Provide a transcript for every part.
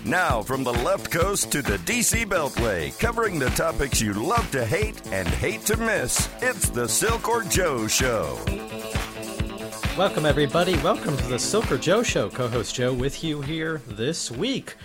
Now, from the left coast to the DC Beltway, covering the topics you love to hate and hate to miss, it's the Silk or Joe Show. Welcome, everybody. Welcome to the Silk or Joe Show. Co-host Joe with you here this week.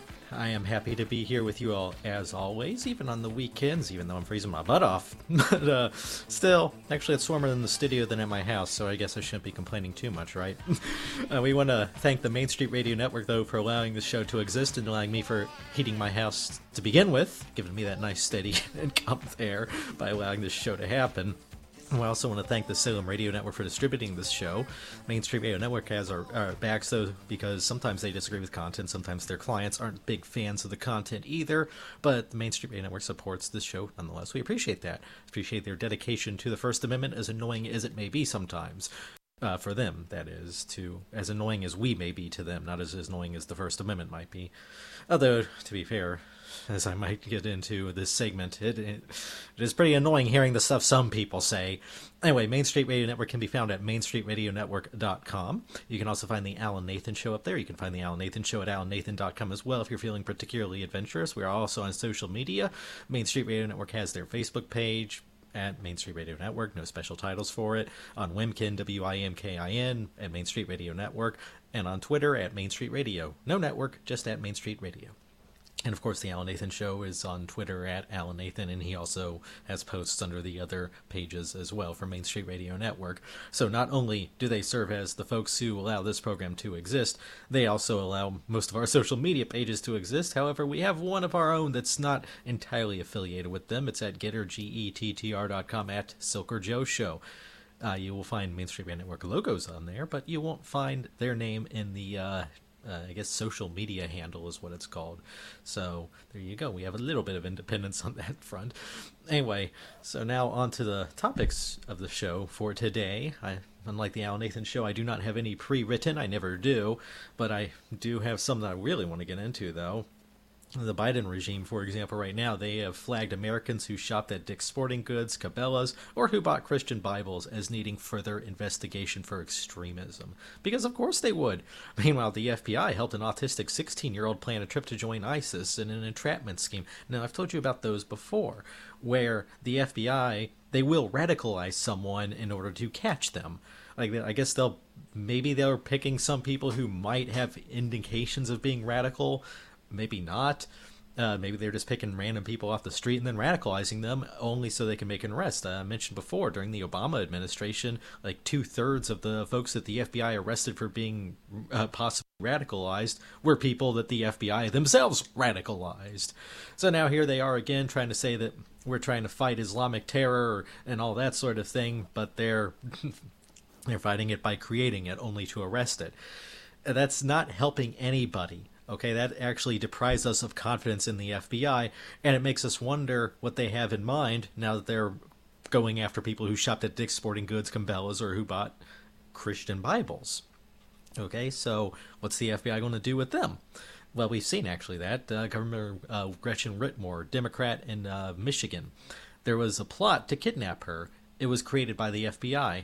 I am happy to be here with you all, as always, even on the weekends, even though I'm freezing my butt off. But still, actually, it's warmer in the studio than at my house, so I guess I shouldn't be complaining too much, right? We want to thank the Main Street Radio Network, though, for allowing this show to exist and allowing me for heating my house to begin with, giving me that nice, steady income there by allowing this show to happen. We also want to thank the Salem Radio Network for distributing this show. Main Street Radio Network has our backs, though, because sometimes they disagree with content. Sometimes their clients aren't big fans of the content either. But the Main Street Radio Network supports this show nonetheless. We appreciate that. Appreciate their dedication to the First Amendment, as annoying as it may be sometimes. For them, that is, to as annoying as we may be to them, not as annoying as the First Amendment might be. Although, to be fair, as I might get into this segment, it is pretty annoying hearing the stuff some people say. Anyway, Main Street Radio Network can be found at mainstreetradionetwork.com. You can also find the Alan Nathan Show up there. You can find the Alan Nathan Show at alannathan.com as well if you're feeling particularly adventurous. We are also on social media. Main Street Radio Network has their Facebook page at Main Street Radio Network, no special titles for it, on Wimkin, WIMKIN, at Main Street Radio Network, and on Twitter at Main Street Radio. No network, just at Main Street Radio. And of course, the Alan Nathan Show is on Twitter at Alan Nathan, and he also has posts under the other pages as well for Main Street Radio Network. So not only do they serve as the folks who allow this program to exist, they also allow most of our social media pages to exist. However, we have one of our own that's not entirely affiliated with them. It's at gettr.com at Silk or Joe Show. You will find Main Street Radio Network logos on there, but you won't find their name in the I guess social media handle is what it's called. So there you go. We have a little bit of independence on that front. Anyway, so now on to the topics of the show for today. Unlike the Alan Nathan Show, I do not have any pre-written. I never do. But I do have some that I really want to get into, though. The Biden regime, for example, right now, they have flagged Americans who shopped at Dick's Sporting Goods, Cabela's, or who bought Christian Bibles as needing further investigation for extremism. Because of course they would. Meanwhile, the FBI helped an autistic 16-year-old plan a trip to join ISIS in an entrapment scheme. Now, I've told you about those before, where the FBI, they will radicalize someone in order to catch them. Like, I guess maybe they're picking some people who might have indications of being radical. Maybe not. Maybe they're just picking random people off the street and then radicalizing them only so they can make an arrest. I mentioned before, during the Obama administration, like 2/3 of the folks that the FBI arrested for being possibly radicalized were people that the FBI themselves radicalized. So now here they are again trying to say that we're trying to fight Islamic terror and all that sort of thing, but they're fighting it by creating it only to arrest it. That's not helping anybody. Okay, that actually deprives us of confidence in the FBI, and it makes us wonder what they have in mind now that they're going after people who shopped at Dick's Sporting Goods, Cabela's, or who bought Christian Bibles. Okay, so what's the FBI going to do with them? Well, we've seen actually that. Governor Gretchen Whitmer, Democrat in Michigan, there was a plot to kidnap her. It was created by the FBI.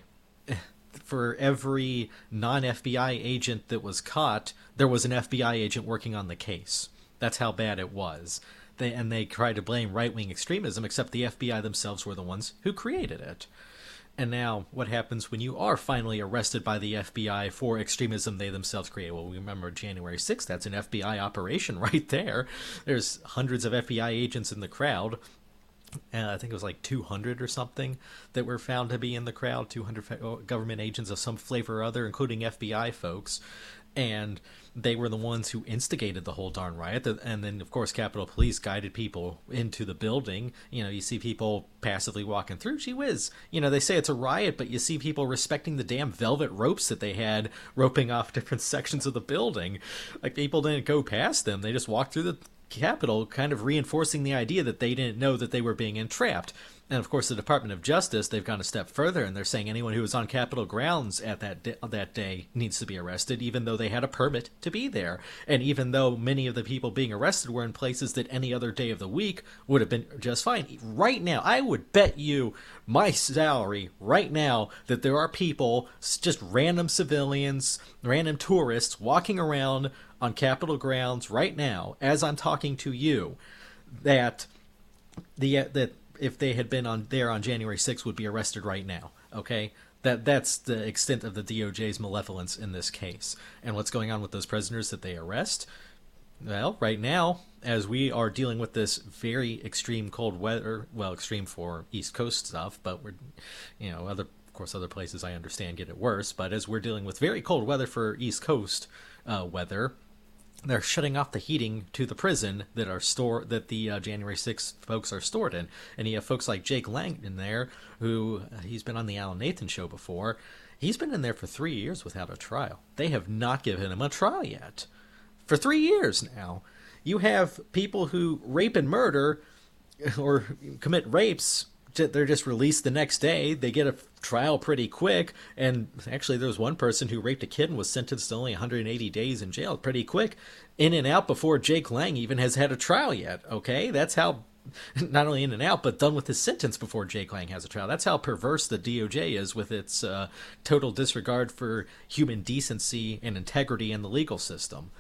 For every non-FBI agent that was caught, there was an FBI agent working on the case. That's how bad it was. They tried to blame right-wing extremism, except the FBI themselves were the ones who created it. And now, what happens when you are finally arrested by the FBI for extremism they themselves created? Well, we remember January 6th. That's an FBI operation right there. There's hundreds of FBI agents in the crowd. And I think it was like 200 or something that were found to be in the crowd, 200 government agents of some flavor or other, including FBI folks. And they were the ones who instigated the whole darn riot. And then, of course, Capitol Police guided people into the building. You know, you see people passively walking through. Gee whiz. You know, they say it's a riot, but you see people respecting the damn velvet ropes that they had roping off different sections of the building. Like, people didn't go past them. They just walked through the Capitol, kind of reinforcing the idea that they didn't know that they were being entrapped. And of course, the Department of Justice, they've gone a step further, and they're saying anyone who was on Capitol grounds at that day needs to be arrested, even though they had a permit to be there. And even though many of the people being arrested were in places that any other day of the week would have been just fine. Right now, I would bet you my salary right now that there are people, just random civilians, random tourists, walking around on Capitol grounds right now, as I'm talking to you, that if they had been on January 6th would be arrested right now. Okay, that's the extent of the DOJ's malevolence in this case. And what's going on with those prisoners that they arrest? Well, right now, as we are dealing with this very extreme cold weather, well, extreme for East Coast stuff, but we're, of course, other places I understand get it worse. But as we're dealing with very cold weather for East Coast weather, they're shutting off the heating to the prison that the January 6th folks are stored in. And you have folks like Jake Lang in there, who he's been on the Alan Nathan show before. He's been in there for 3 years without a trial. They have not given him a trial yet. For 3 years now. You have people who rape and murder or commit rapes. They're just released the next day. They get a trial pretty quick. And actually, there was one person who raped a kid and was sentenced to only 180 days in jail pretty quick. In and out before Jake Lang even has had a trial yet. Okay? That's how, not only in and out, but done with his sentence before Jake Lang has a trial. That's how perverse the DOJ is with its total disregard for human decency and integrity in the legal system.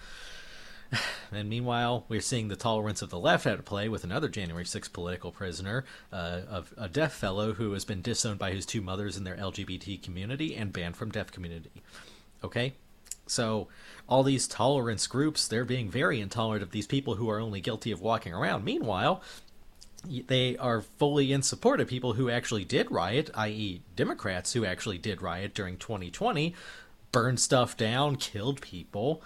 And meanwhile, we're seeing the tolerance of the left at play with another January 6th political prisoner, a deaf fellow who has been disowned by his two mothers in their LGBT community and banned from deaf community. Okay? So all these tolerance groups, they're being very intolerant of these people who are only guilty of walking around. Meanwhile, they are fully in support of people who actually did riot, i.e. Democrats who actually did riot during 2020, burned stuff down, killed people,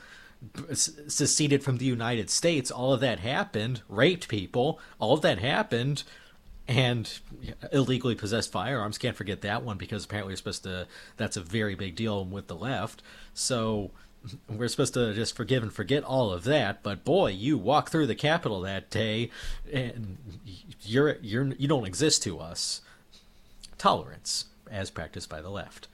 seceded from the United States. All of that happened, raped people, all of that happened, and illegally possessed firearms. Can't forget that one, because apparently we're supposed to, that's a very big deal with the left. So we're supposed to just forgive and forget all of that. But boy, you walk through the Capitol that day and you don't exist to us. Tolerance as practiced by the left.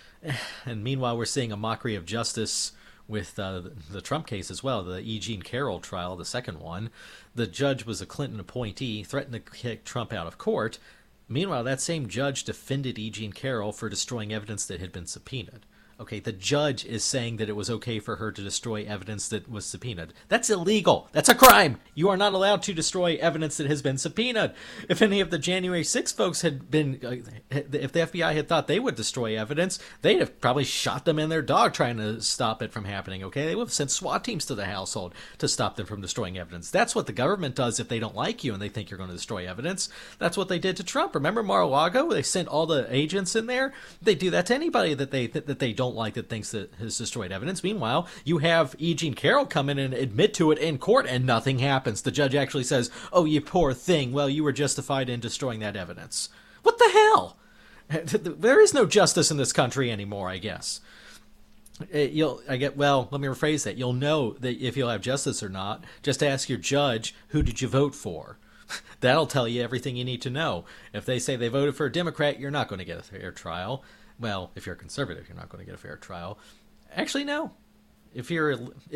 And meanwhile, we're seeing a mockery of justice with the Trump case as well, the E. Jean Carroll trial, the second one. The judge was a Clinton appointee, threatened to kick Trump out of court. Meanwhile, that same judge defended E. Jean Carroll for destroying evidence that had been subpoenaed. Okay, the judge is saying that it was okay for her to destroy evidence that was subpoenaed. That's illegal. That's a crime. You are not allowed to destroy evidence that has been subpoenaed. If any of the January 6 folks had been, if the FBI had thought they would destroy evidence, they'd have probably shot them and their dog trying to stop it from happening, okay? They would have sent SWAT teams to the household to stop them from destroying evidence. That's what the government does if they don't like you and they think you're going to destroy evidence. That's what they did to Trump. Remember Mar-a-Lago? They sent all the agents in there. They do that to anybody that they don't like, that thinks that has destroyed evidence. Meanwhile, you have E. Jean Carroll come in and admit to it in court, and nothing happens. The judge actually says, "Oh, you poor thing. Well, you were justified in destroying that evidence." What the hell? There is no justice in this country anymore, I guess. Let me rephrase that. You'll know that if you'll have justice or not. Just ask your judge, who did you vote for? That'll tell you everything you need to know. If they say they voted for a Democrat, you're not going to get a fair trial. Well, if you're a conservative, you're not going to get a fair trial. Actually, no. If you're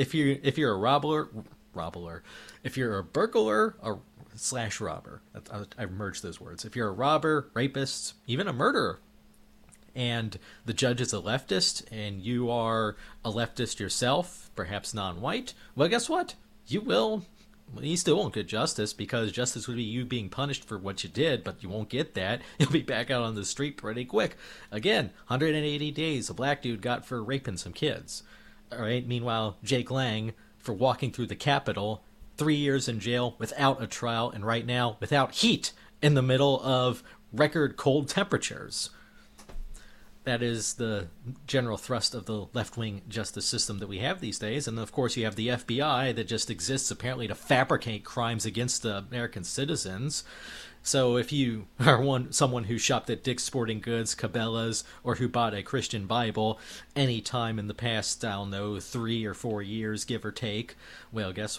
a robber, if you're a burglar / robber, I've merged those words. If you're a robber, rapist, even a murderer, and the judge is a leftist, and you are a leftist yourself, perhaps non-white, well, guess what? You still won't get justice, because justice would be you being punished for what you did, but you won't get that. You'll be back out on the street pretty quick. Again, 180 days a black dude got for raping some kids. All right. Meanwhile, Jake Lang for walking through the Capitol, 3 years in jail without a trial, and right now without heat in the middle of record cold temperatures. That is the general thrust of the left-wing justice system that we have these days. And, of course, you have the FBI that just exists apparently to fabricate crimes against the American citizens. So if you are someone who shopped at Dick's Sporting Goods, Cabela's, or who bought a Christian Bible any time in the past, 3 or 4 years, give or take, well, guess what?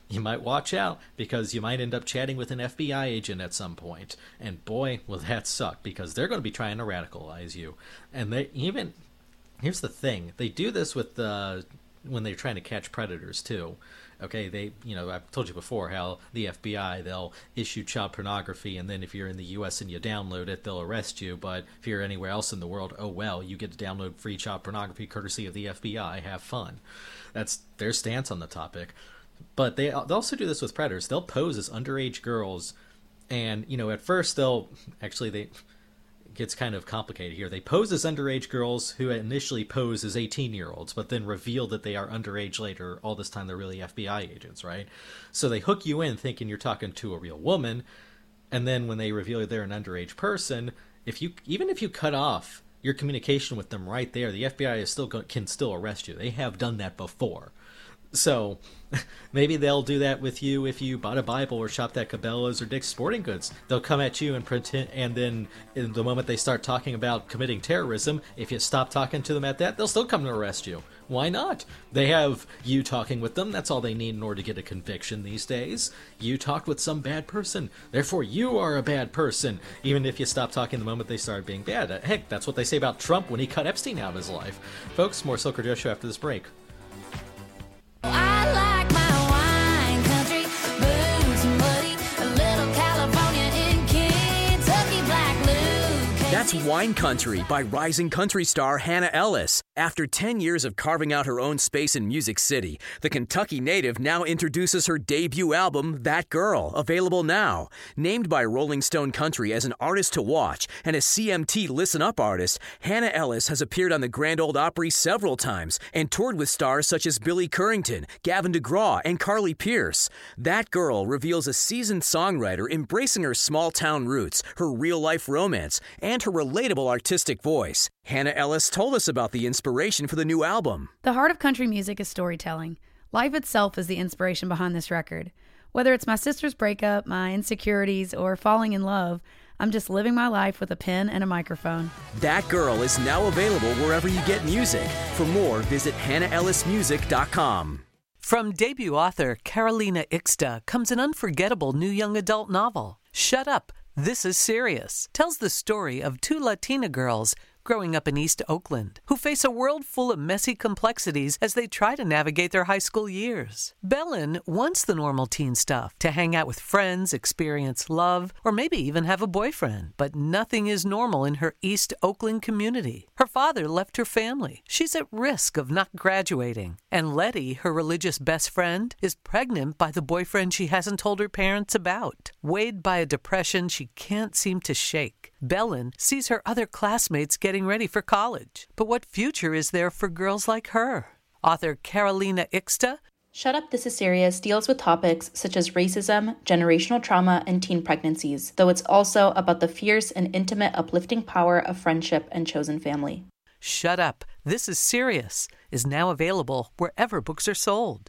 you might watch out, because you might end up chatting with an FBI agent at some point. And boy, will that suck, because they're going to be trying to radicalize you. And here's the thing, they do this with when they're trying to catch predators too. Okay, I've told you before how the FBI, they'll issue child pornography, and then if you're in the U.S. and you download it, they'll arrest you. But if you're anywhere else in the world, oh well, you get to download free child pornography courtesy of the FBI. Have fun. That's their stance on the topic. But they'll also do this with predators. They'll pose as underage girls, and at first it gets kind of complicated here. They pose as underage girls who initially pose as 18-year-olds, but then reveal that they are underage later. All this time they're really FBI agents, right? So they hook you in thinking you're talking to a real woman, and then when they reveal they're an underage person, even if you cut off your communication with them right there, the FBI can still arrest you. They have done that before. So maybe they'll do that with you if you bought a Bible or shopped at Cabela's or Dick's Sporting Goods. They'll come at you and pretend, and then in the moment they start talking about committing terrorism, if you stop talking to them at that, they'll still come to arrest you. Why not? They have you talking with them. That's all they need in order to get a conviction these days. You talked with some bad person. Therefore, you are a bad person, even if you stop talking the moment they started being bad. Heck, that's what they say about Trump when he cut Epstein out of his life. Folks, more Silker Joe Show after this break. I like my wine country, boots and muddy, a little California in Kentucky, Black Luke. That's Wine Country by rising country star Hannah Ellis. After 10 years of carving out her own space in Music City, the Kentucky native now introduces her debut album, That Girl, available now. Named by Rolling Stone Country as an artist to watch and a CMT Listen Up artist, Hannah Ellis has appeared on the Grand Ole Opry several times and toured with stars such as Billy Currington, Gavin DeGraw, and Carly Pearce. That Girl reveals a seasoned songwriter embracing her small-town roots, her real-life romance, and her relatable artistic voice. Hannah Ellis told us about the inspiration for the new album. The heart of country music is storytelling. Life itself is the inspiration behind this record. Whether it's my sister's breakup, my insecurities, or falling in love, I'm just living my life with a pen and a microphone. That Girl is now available wherever you get music. For more, visit HannahEllisMusic.com. From debut author Carolina Ixta comes an unforgettable new young adult novel. Shut Up, This Is Serious tells the story of two Latina girls growing up in East Oakland, who face a world full of messy complexities as they try to navigate their high school years. Belen wants the normal teen stuff, to hang out with friends, experience love, or maybe even have a boyfriend. But nothing is normal in her East Oakland community. Her father left her family. She's at risk of not graduating. And Letty, her religious best friend, is pregnant by the boyfriend she hasn't told her parents about. Weighed by a depression she can't seem to shake, Belen sees her other classmates getting ready for college. But what future is there for girls like her? Author Carolina Ixta. Shut Up, This Is Serious deals with topics such as racism, generational trauma, and teen pregnancies, though it's also about the fierce and intimate uplifting power of friendship and chosen family. Shut Up, This Is Serious is now available wherever books are sold.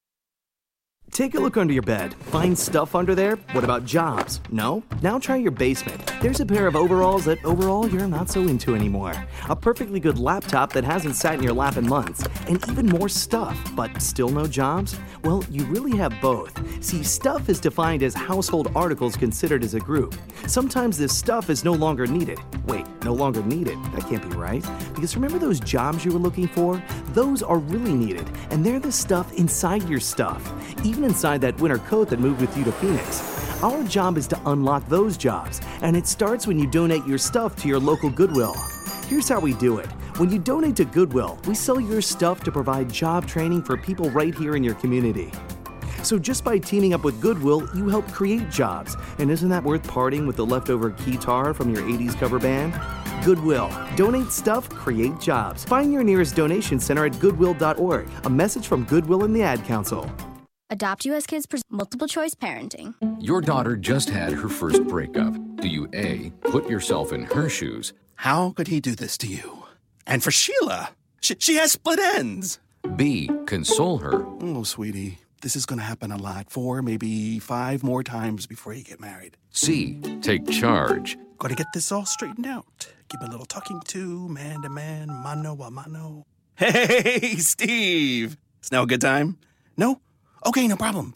Take a look under your bed. Find stuff under there? What about jobs? No? Now try your basement. There's a pair of overalls that overall you're not so into anymore. A perfectly good laptop that hasn't sat in your lap in months. And even more stuff, but still no jobs? Well, you really have both. See, stuff is defined as household articles considered as a group. Sometimes this stuff is no longer needed. Wait, no longer needed? That can't be right. Because remember those jobs you were looking for? Those are really needed. And they're the stuff inside your stuff. Even inside that winter coat that moved with you to Phoenix. Our job is to unlock those jobs, and it starts when you donate your stuff to your local Goodwill. Here's how we do it. When you donate to Goodwill, we sell your stuff to provide job training for people right here in your community. So just by teaming up with Goodwill, you help create jobs. And isn't that worth parting with the leftover guitar from your 80s cover band? Goodwill. Donate stuff, create jobs. Find your nearest donation center at goodwill.org. A message from Goodwill and the Ad Council. Adopt U.S. Kids multiple choice parenting. Your daughter just had her first breakup. Do you A, put yourself in her shoes? How could he do this to you? And for Sheila, she has split ends. B, console her. Oh, sweetie, this is going to happen a lot. 4, maybe 5 more times before you get married. C, take charge. Got to get this all straightened out. Give a little talking to, man to man, mano a mano. Hey, Steve. It's now a good time? No? Okay, no problem. Bye.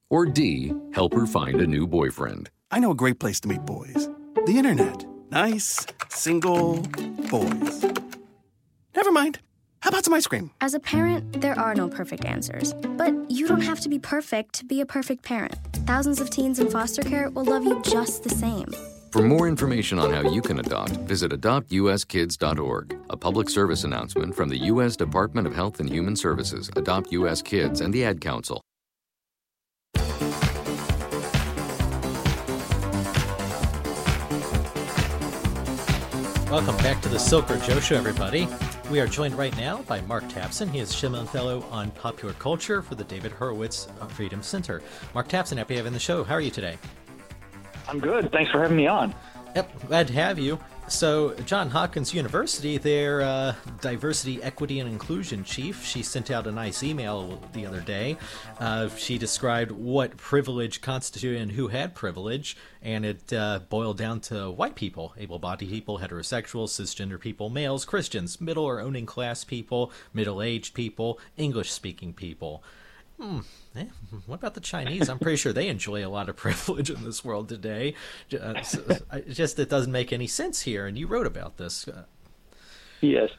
Or D, help her find a new boyfriend? I know a great place to meet boys. The internet. Nice, single boys. Never mind. How about some ice cream? As a parent, there are no perfect answers. But you don't have to be perfect to be a perfect parent. Thousands of teens in foster care will love you just the same. For more information on how you can adopt, visit adoptuskids.org. A public service announcement from the U.S. Department of Health and Human Services, Adopt U.S. Kids, and the Ad Council. Welcome back to the Silker Joe Show, everybody. We are joined right now by Mark Tapson. He is Shimon Fellow on Popular Culture for the David Horowitz Freedom Center. Mark Tapson, happy to have you on the show. How are you today? I'm good. Thanks for having me on. Yep, glad to have you. So, Johns Hopkins University, their diversity, equity, and inclusion chief, she sent out a nice email the other day. She described what privilege constituted and who had privilege, and it boiled down to white people, able-bodied people, heterosexuals, cisgender people, males, Christians, middle or owning class people, middle-aged people, English-speaking people. What about the Chinese? I'm pretty sure they enjoy a lot of privilege in this world today. Just it doesn't make any sense here, and you wrote about this. Yes.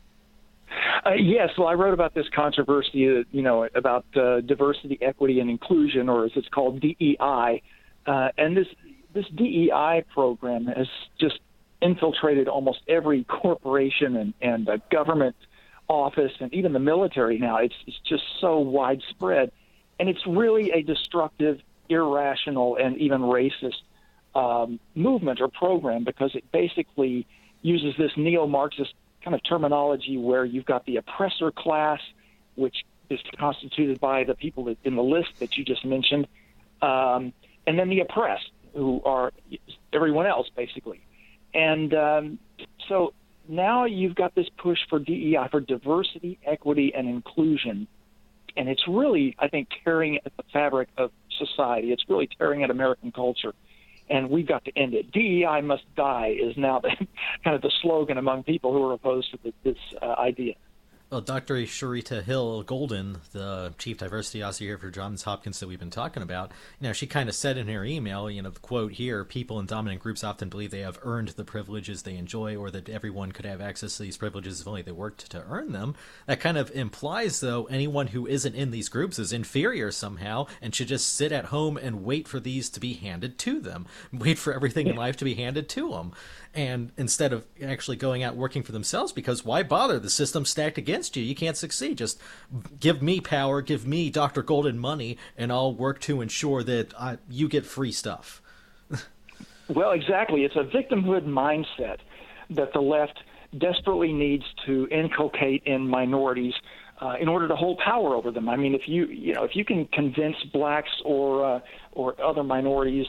Yes, well, I wrote about this controversy, about diversity, equity, and inclusion, or as it's called, DEI. And this DEI program has just infiltrated almost every corporation and government office and even the military now. It's just so widespread, and it's really a destructive, irrational, and even racist movement or program, because it basically uses this neo-Marxist kind of terminology where you've got the oppressor class, which is constituted by the people that, in the list that you just mentioned, and then the oppressed, who are everyone else, basically. And so now you've got this push for DEI, for diversity, equity, and inclusion, and it's really, I think, tearing at the fabric of society. It's really tearing at American culture, and we've got to end it. DEI must die is now kind of the slogan among people who are opposed to this idea. Well, Dr. Sharita Hill Golden, the chief diversity officer here for Johns Hopkins that we've been talking about, she kind of said in her email, the quote here, people in dominant groups often believe they have earned the privileges they enjoy, or that everyone could have access to these privileges if only they worked to earn them. That kind of implies, though, anyone who isn't in these groups is inferior somehow and should just sit at home and wait for these to be handed to them, wait for everything in life to be handed to them. And instead of actually going out working for themselves, because why bother? The system's stacked against you. You can't succeed. Just give me power, give me Dr. Golden money, and I'll work to ensure that you get free stuff. Well, exactly. It's a victimhood mindset that the left desperately needs to inculcate in minorities in order to hold power over them. I mean, if you can convince blacks or other minorities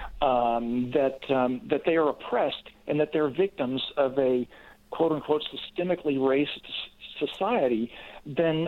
that they are oppressed and that they're victims of a quote unquote systemically racist society, then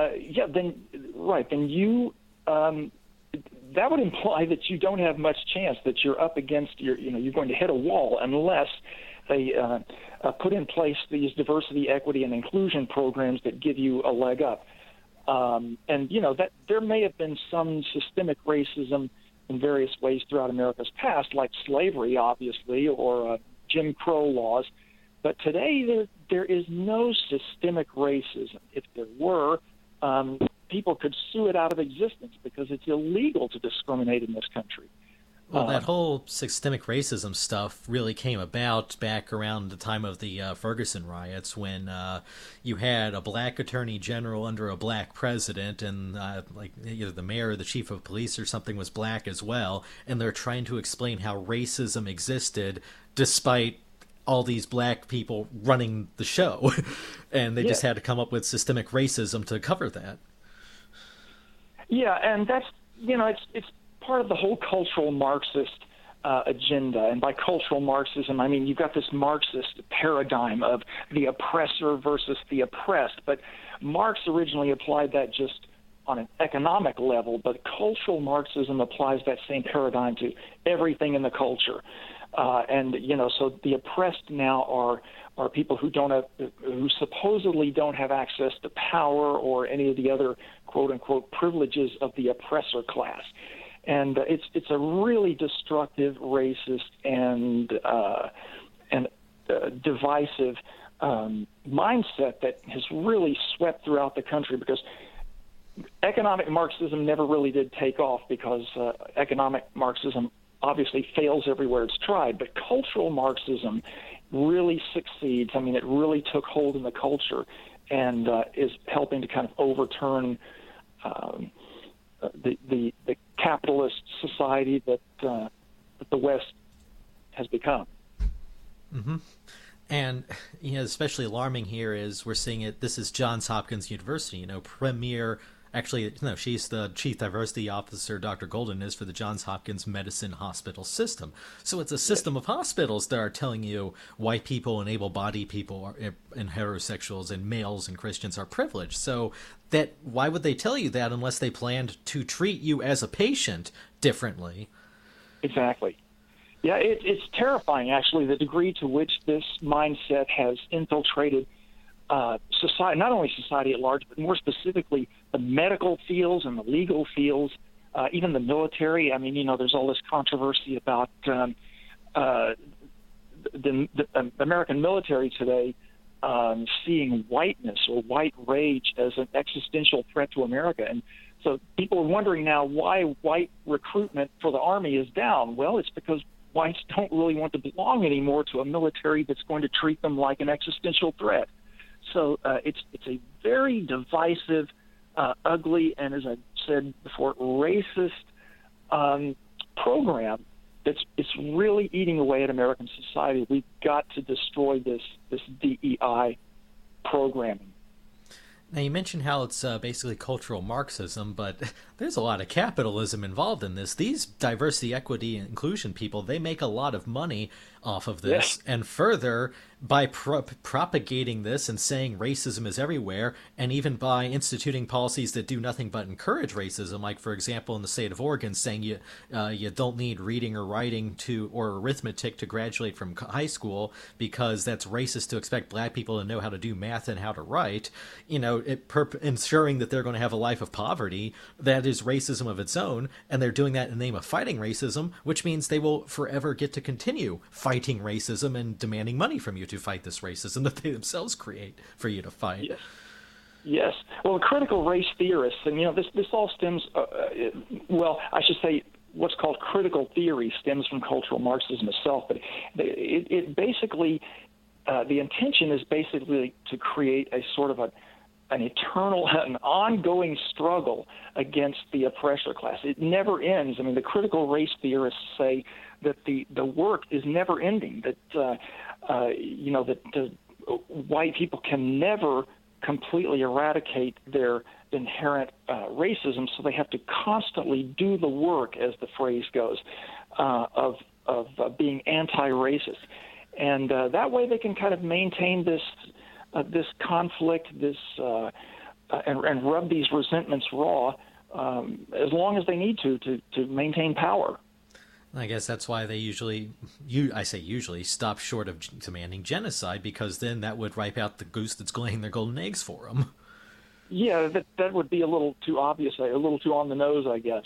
you that would imply that you don't have much chance, that you're up against you're going to hit a wall unless they put in place these diversity, equity, and inclusion programs that give you a leg up. And that there may have been some systemic racism in various ways throughout America's past, like slavery, obviously, or Jim Crow laws. But today there is no systemic racism. If there were, people could sue it out of existence because it's illegal to discriminate in this country. Well, that whole systemic racism stuff really came about back around the time of the Ferguson riots, when you had a black attorney general under a black president, and either the mayor or the chief of police or something was black as well, and they're trying to explain how racism existed despite all these black people running the show. And they just had to come up with systemic racism to cover that. Yeah, and that's, it's part of the whole cultural Marxist agenda. And by cultural Marxism, I mean you've got this Marxist paradigm of the oppressor versus the oppressed. But Marx originally applied that just on an economic level, but cultural Marxism applies that same paradigm to everything in the culture. So the oppressed now are people who who supposedly don't have access to power or any of the other quote unquote privileges of the oppressor class. And it's a really destructive, racist, and divisive mindset that has really swept throughout the country, because economic Marxism never really did take off, because economic Marxism obviously fails everywhere it's tried, but cultural Marxism really succeeds. I mean, it really took hold in the culture and is helping to kind of overturn the capitalist society that the West has become. Mm-hmm. And especially alarming here is we're seeing it. This is Johns Hopkins University, premier. Actually, no, she's the chief diversity officer, Dr. Golden, is for the Johns Hopkins Medicine Hospital System. So it's a system of hospitals that are telling you white people and able-bodied people and heterosexuals and males and Christians are privileged. So why would they tell you that unless they planned to treat you as a patient differently? Exactly. Yeah, it's terrifying, actually, the degree to which this mindset has infiltrated society, not only society at large, but more specifically the medical fields and the legal fields, even the military. I mean, there's all this controversy about the American military today seeing whiteness or white rage as an existential threat to America. And so people are wondering now why white recruitment for the Army is down. Well, it's because whites don't really want to belong anymore to a military that's going to treat them like an existential threat. So it's a very divisive, ugly, and as I said before, racist program it's really eating away at American society. We've got to destroy this DEI programming. Now, you mentioned how it's basically cultural Marxism, but there's a lot of capitalism involved in this. These diversity, equity, and inclusion people, they make a lot of money off of this. Yes. And further, by propagating this and saying racism is everywhere, and even by instituting policies that do nothing but encourage racism, like, for example, in the state of Oregon, saying you don't need reading or writing or arithmetic to graduate from high school because that's racist to expect black people to know how to do math and how to write, ensuring that they're going to have a life of poverty. That is racism of its own, and they're doing that in the name of fighting racism, which means they will forever get to continue fighting racism and demanding money from you to fight this racism that they themselves create for you to fight. Yes. Well, critical race theorists, and this all stems. I should say what's called critical theory stems from cultural Marxism itself, but it basically the intention is basically to create a sort of an ongoing struggle against the oppressor class. It never ends. I mean, the critical race theorists say that the work is never ending, that that white people can never completely eradicate their inherent racism, so they have to constantly do the work, as the phrase goes, of being anti-racist. And that way they can kind of maintain this conflict, and rub these resentments raw as long as they need to maintain power. I guess that's why they usually stop short of demanding genocide, because then that would wipe out the goose that's laying their golden eggs for them. Yeah, that would be a little too obvious, a little too on the nose, I guess.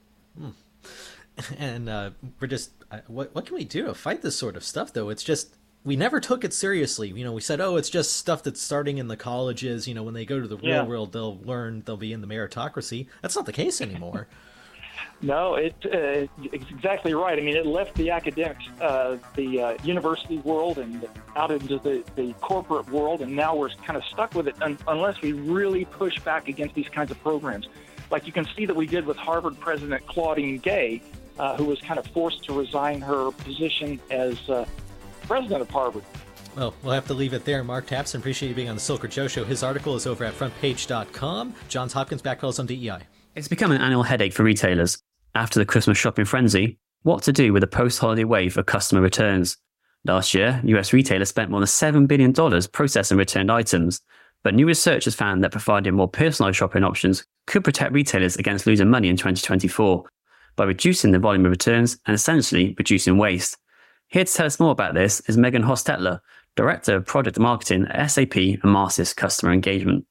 And we're just, what can we do to fight this sort of stuff, though? It's just, we never took it seriously. We said, it's just stuff that's starting in the colleges. When they go to the real world, they'll learn, they'll be in the meritocracy. That's not the case anymore. No, it's exactly right. I mean, it left the academics, the university world, and out into the corporate world, and now we're kind of stuck with it unless we really push back against these kinds of programs. Like you can see that we did with Harvard President Claudine Gay, who was kind of forced to resign her position as president of Harvard. Well, we'll have to leave it there. Mark Tapson, appreciate you being on the Silker Joe Show. His article is over at frontpage.com. Johns Hopkins backpedals on DEI. It's become an annual headache for retailers. After the Christmas shopping frenzy, what to do with a post-holiday wave of customer returns? Last year, US retailers spent more than $7 billion processing returned items, but new research has found that providing more personalized shopping options could protect retailers against losing money in 2024 by reducing the volume of returns and essentially reducing waste. Here to tell us more about this is Megan Hostetler, Director of Product Marketing at SAP and Marcis Customer Engagement.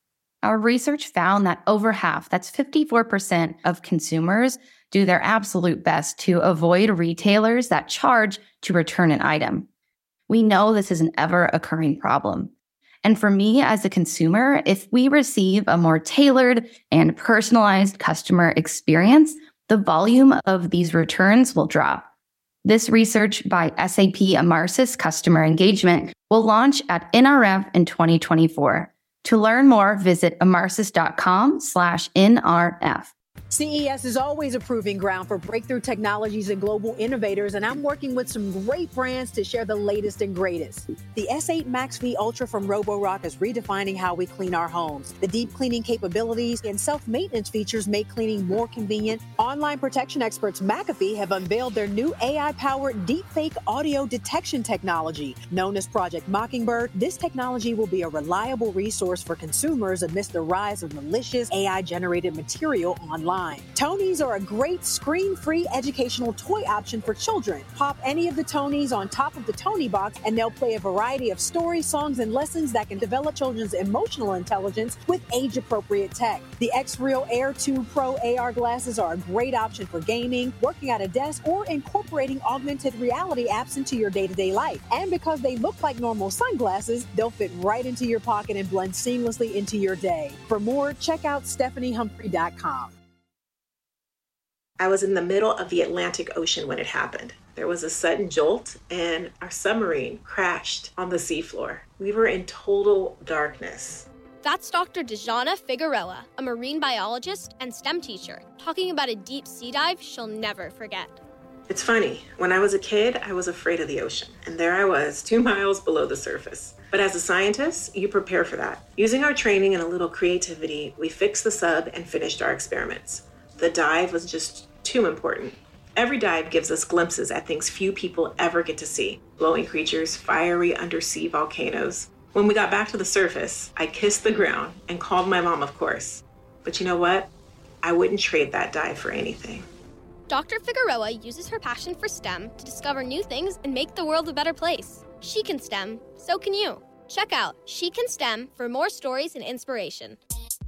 Our research found that over half, that's 54% of consumers, do their absolute best to avoid retailers that charge to return an item. We know this is an ever-occurring problem. And for me as a consumer, if we receive a more tailored and personalized customer experience, the volume of these returns will drop. This research by SAP Emarsys Customer Engagement will launch at NRF in 2024. To learn more, visit emarsys.com/NRF. CES is always a proving ground for breakthrough technologies and global innovators, and I'm working with some great brands to share the latest and greatest. The S8 Max V Ultra from Roborock is redefining how we clean our homes. The deep cleaning capabilities and self-maintenance features make cleaning more convenient. Online protection experts McAfee have unveiled their new AI-powered deepfake audio detection technology. Known as Project Mockingbird, this technology will be a reliable resource for consumers amidst the rise of malicious AI-generated material online. Tonies are a great screen-free educational toy option for children. Pop any of the Tonies on top of the Tony box and they'll play a variety of stories, songs, and lessons that can develop children's emotional intelligence with age-appropriate tech. The X-Real Air 2 Pro AR glasses are a great option for gaming, working at a desk, or incorporating augmented reality apps into your day-to-day life. And because they look like normal sunglasses, they'll fit right into your pocket and blend seamlessly into your day. For more, check out StephanieHumphrey.com. I was in the middle of the Atlantic Ocean when it happened. There was a sudden jolt and our submarine crashed on the seafloor. We were in total darkness. That's Dr. Dejana Figueroa, a marine biologist and STEM teacher, talking about a deep sea dive she'll never forget. It's funny, when I was a kid, I was afraid of the ocean. And there I was, 2 miles below the surface. But as a scientist, you prepare for that. Using our training and a little creativity, we fixed the sub and finished our experiments. The dive was just too important. Every dive gives us glimpses at things few people ever get to see. Glowing creatures, fiery undersea volcanoes. When we got back to the surface, I kissed the ground and called my mom, of course. But you know what? I wouldn't trade that dive for anything. Dr. Figueroa uses her passion for STEM to discover new things and make the world a better place. She can STEM, so can you. Check out She Can STEM for more stories and inspiration.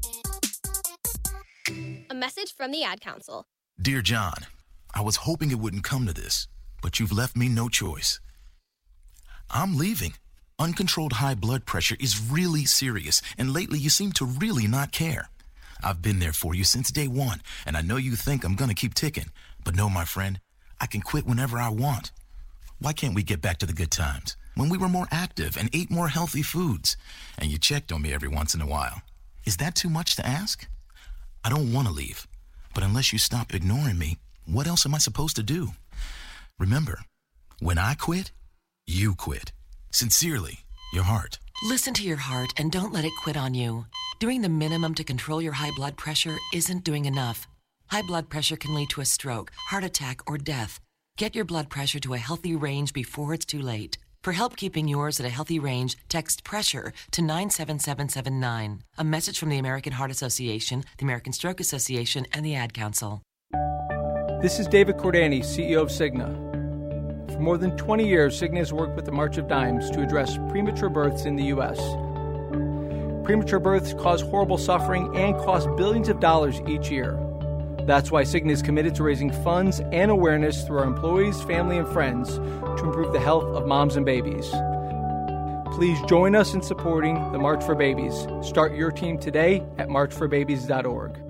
A message from the Ad Council. Dear John, I was hoping it wouldn't come to this, but you've left me no choice. I'm leaving. Uncontrolled high blood pressure is really serious, and lately you seem to really not care. I've been there for you since day one, and I know you think I'm gonna keep ticking, but no, my friend, I can quit whenever I want. Why can't we get back to the good times, when we were more active and ate more healthy foods, and you checked on me every once in a while? Is that too much to ask? I don't want to leave, but unless you stop ignoring me, what else am I supposed to do? Remember, when I quit, you quit. Sincerely, your heart. Listen to your heart and don't let it quit on you. Doing the minimum to control your high blood pressure isn't doing enough. High blood pressure can lead to a stroke, heart attack, or death. Get your blood pressure to a healthy range before it's too late. For help keeping yours at a healthy range, text PRESSURE to 97779. A message from the American Heart Association, the American Stroke Association, and the Ad Council. This is David Cordani, CEO of Cigna. For more than 20 years, Cigna has worked with the March of Dimes to address premature births in the U.S. Premature births cause horrible suffering and cost billions of dollars each year. That's why Cigna is committed to raising funds and awareness through our employees, family, and friends to improve the health of moms and babies. Please join us in supporting the March for Babies. Start your team today at marchforbabies.org.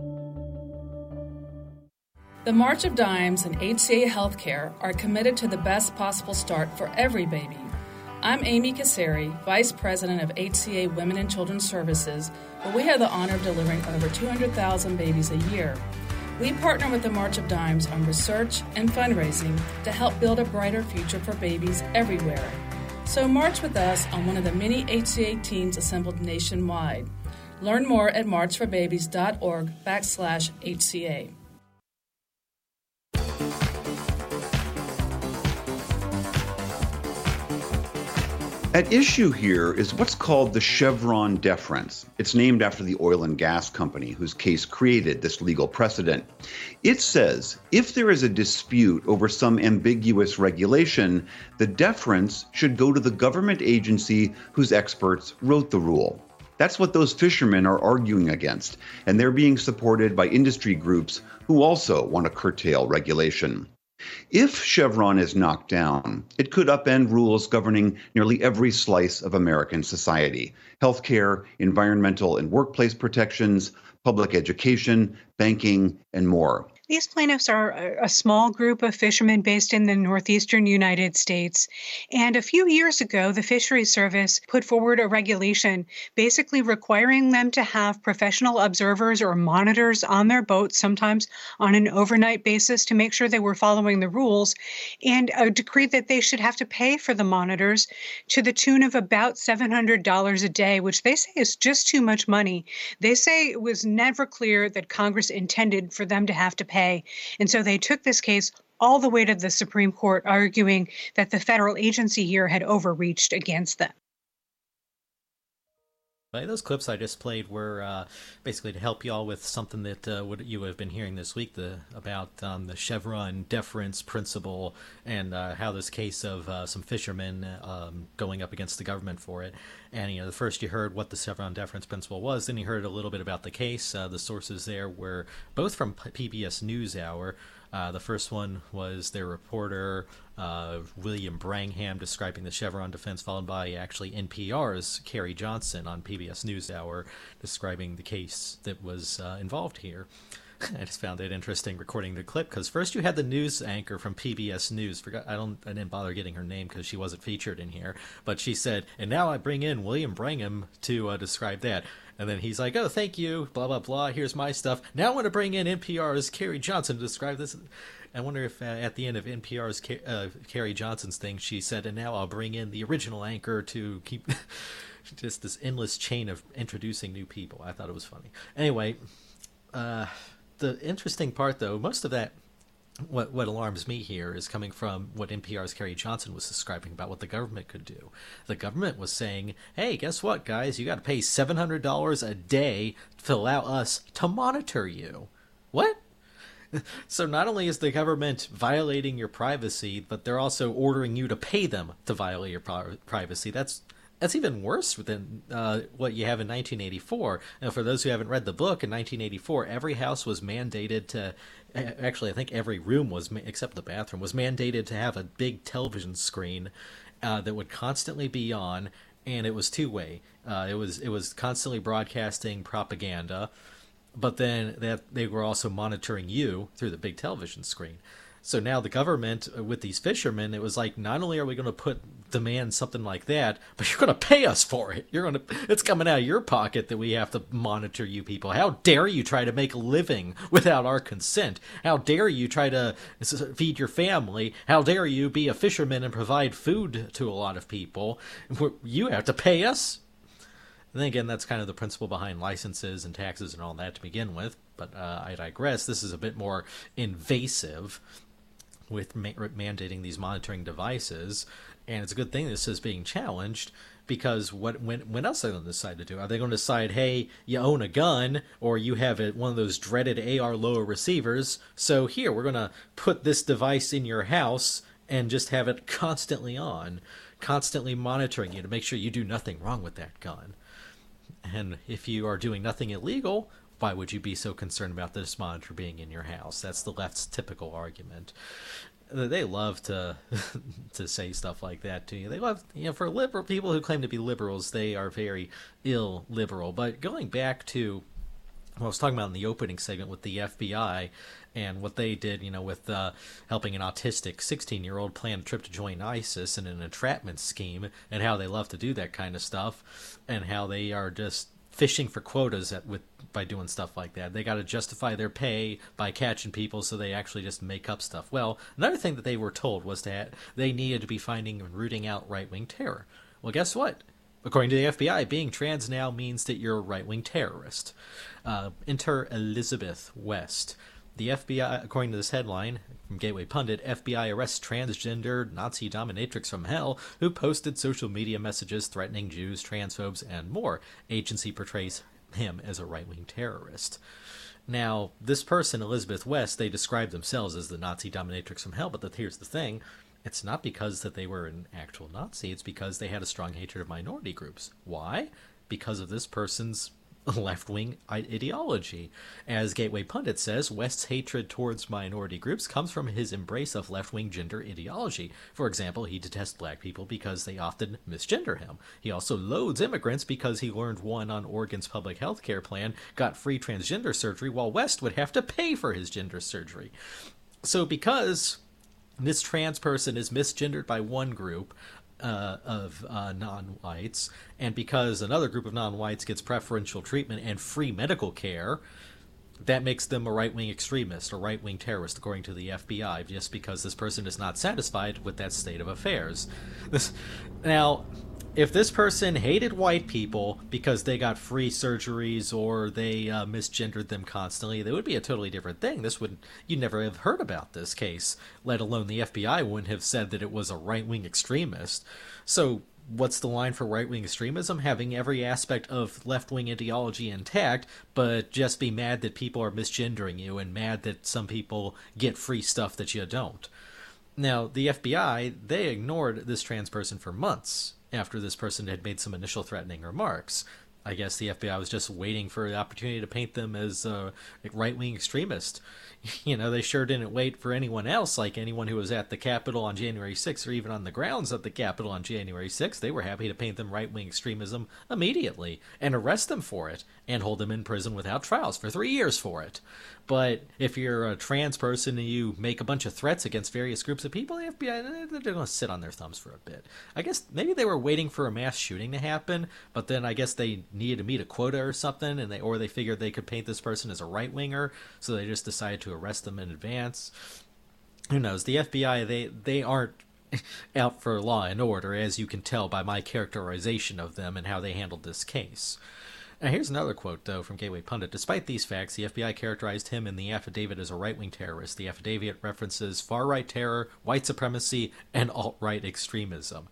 The March of Dimes and HCA Healthcare are committed to the best possible start for every baby. I'm Amy Kasseri, Vice President of HCA Women and Children's Services, where we have the honor of delivering over 200,000 babies a year. We partner with the March of Dimes on research and fundraising to help build a brighter future for babies everywhere. So march with us on one of the many HCA teams assembled nationwide. Learn more at marchforbabies.org/HCA. At issue here is what's called the Chevron deference. It's named after the oil and gas company whose case created this legal precedent. It says if there is a dispute over some ambiguous regulation, the deference should go to the government agency whose experts wrote the rule. That's what those fishermen are arguing against, and they're being supported by industry groups who also want to curtail regulation. If Chevron is knocked down, it could upend rules governing nearly every slice of American society: healthcare, environmental and workplace protections, public education, banking, and more. These plaintiffs are a small group of fishermen based in the northeastern United States. And a few years ago, the Fisheries Service put forward a regulation basically requiring them to have professional observers or monitors on their boats, sometimes on an overnight basis, to make sure they were following the rules, and a decree that they should have to pay for the monitors to the tune of about $700 a day, which they say is just too much money. They say it was never clear that Congress intended for them to have to pay. And so they took this case all the way to the Supreme Court, arguing that the federal agency here had overreached against them. Those clips I just played were basically to help you all with something that you have been hearing this week about the Chevron deference principle and how this case of some fishermen going up against the government for it. And, the first you heard what the Chevron deference principle was, then you heard a little bit about the case. The sources there were both from PBS NewsHour. The first one was their reporter, William Brangham, describing the Chevron defense, followed by actually NPR's Carrie Johnson on PBS NewsHour describing the case that was involved here. I just found it interesting recording the clip because first you had the news anchor from PBS News. I didn't bother getting her name because she wasn't featured in here, but she said, "And now I bring in William Brangham to describe that." And then he's like, "Oh, thank you, blah, blah, blah. Here's my stuff. Now I want to bring in NPR's Carrie Johnson to describe this." I wonder if at the end of NPR's Carrie Johnson's thing, she said, "And now I'll bring in the original anchor to keep..." Just this endless chain of introducing new people. I thought it was funny. Anyway, the interesting part, though, most of that, what alarms me here is coming from what NPR's Carrie Johnson was describing about what the government could do. The government was saying, "Hey, guess what, guys? You got to pay $700 a day to allow us to monitor you." What? So not only is the government violating your privacy, but they're also ordering you to pay them to violate your privacy. That's even worse than what you have in 1984. Now, for those who haven't read the book, in 1984, every house was mandated to... Actually, I think every room was, except the bathroom, was mandated to have a big television screen that would constantly be on, and it was two-way. It was constantly broadcasting propaganda, but then they were also monitoring you through the big television screen. So now the government, with these fishermen, it was like, not only are we going to demand something like that, but you're going to pay us for it. It's coming out of your pocket that we have to monitor you people. How dare you try to make a living without our consent? How dare you try to feed your family? How dare you be a fisherman and provide food to a lot of people? You have to pay us? And then again, that's kind of the principle behind licenses and taxes and all that to begin with. But I digress. This is a bit more invasive with mandating these monitoring devices, and it's a good thing this is being challenged, because when else are they going to decide to do? Are they going to decide, hey, you own a gun, or you have one of those dreaded AR lower receivers, so here, we're going to put this device in your house and just have it constantly on, constantly monitoring you to make sure you do nothing wrong with that gun. And if you are doing nothing illegal, why would you be so concerned about this monitor being in your house? That's the left's typical argument. They love to say stuff like that to you. They love, for liberal people who claim to be liberals, they are very illiberal. But going back to what I was talking about in the opening segment with the FBI and what they did, with helping an autistic 16-year-old plan a trip to join ISIS in an entrapment scheme, and how they love to do that kind of stuff, and how they are just fishing for quotas by doing stuff like that. They got to justify their pay by catching people, so they actually just make up stuff. Well, another thing that they were told was that they needed to be finding and rooting out right-wing terror. Well, guess what? According to the FBI, being trans now means that you're a right-wing terrorist. Enter Elizabeth West. The FBI, according to this headline from Gateway Pundit, FBI arrests transgender Nazi dominatrix from hell who posted social media messages threatening Jews, transphobes, and more. Agency portrays him as a right-wing terrorist. Now, this person, Elizabeth West, they describe themselves as the Nazi dominatrix from hell, but here's the thing. It's not because that they were an actual Nazi. It's because they had a strong hatred of minority groups. Why? because of this person's left-wing ideology. As Gateway Pundit says, West's hatred towards minority groups comes from his embrace of left-wing gender ideology. For example, he detests black people because they often misgender him. He also loathes immigrants because he learned one on Oregon's public health care plan got free transgender surgery while West would have to pay for his gender surgery. So because this trans person is misgendered by one group of non-whites, and because another group of non-whites gets preferential treatment and free medical care, that makes them a right-wing extremist, a right-wing terrorist, according to the FBI, just because this person is not satisfied with that state of affairs. Now, if this person hated white people because they got free surgeries or they misgendered them constantly, that would be a totally different thing. You'd never have heard about this case, let alone the FBI wouldn't have said that it was a right-wing extremist. So what's the line for right-wing extremism? Having every aspect of left-wing ideology intact, but just be mad that people are misgendering you and mad that some people get free stuff that you don't. Now, the FBI, they ignored this trans person for months after this person had made some initial threatening remarks. I guess the FBI was just waiting for the opportunity to paint them as a right-wing extremist. You know, they sure didn't wait for anyone else, like anyone who was at the Capitol on January 6th or even on the grounds of the Capitol on January 6th. They were happy to paint them right-wing extremism immediately and arrest them for it and hold them in prison without trials for 3 years for it. But if you're a trans person and you make a bunch of threats against various groups of people, the FBI, they're going to sit on their thumbs for a bit. I guess maybe they were waiting for a mass shooting to happen, but then I guess they needed to meet a quota or something, and they figured they could paint this person as a right-winger, so they just decided to arrest them in advance. Who knows? The FBI, they aren't out for law and order, as you can tell by my characterization of them and how they handled this case. Now, here's another quote, though, from Gateway Pundit. Despite these facts, the FBI characterized him in the affidavit as a right-wing terrorist. The affidavit references far-right terror, white supremacy, and alt-right extremism.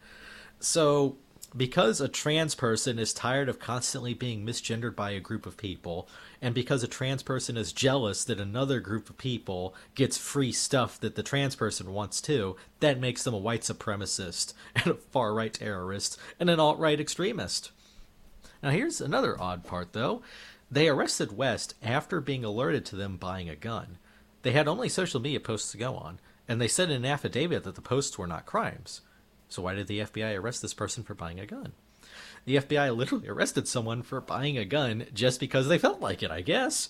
So, because a trans person is tired of constantly being misgendered by a group of people, and because a trans person is jealous that another group of people gets free stuff that the trans person wants too, that makes them a white supremacist, and a far-right terrorist, and an alt-right extremist. Now here's another odd part, though. They arrested West after being alerted to them buying a gun. They had only social media posts to go on, and they said in an affidavit that the posts were not crimes. So why did the FBI arrest this person for buying a gun? The FBI literally arrested someone for buying a gun just because they felt like it, I guess.